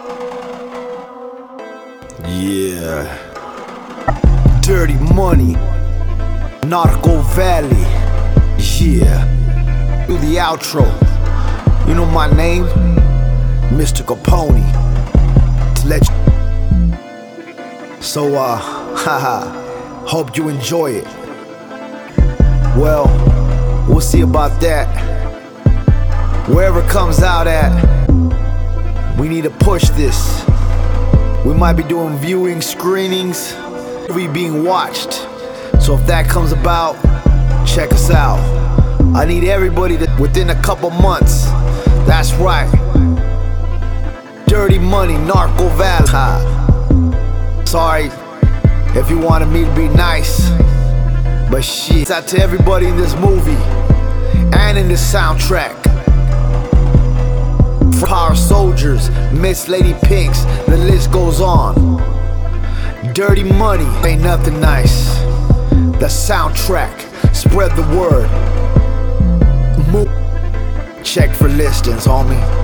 Yeah. Dirty Money, Narco Valley. Yeah. Do the outro. You know my name? Mr. Capone. To let you. So, haha. Hope you enjoy it. Well, we'll see about that. Wherever it comes out at, we need to push this. We might be doing viewing screenings, we being watched. So if that comes about, check us out. I need everybody to, within a couple months. That's right. Dirty Money, Narco Valley. Sorry if you wanted me to be nice, but shit. It's out to everybody in this movie and in this soundtrack. Power Soldiers, Miss Lady Pinks, the list goes on. Dirty Money, ain't nothing nice. The soundtrack, spread the word. Check for listings, homie.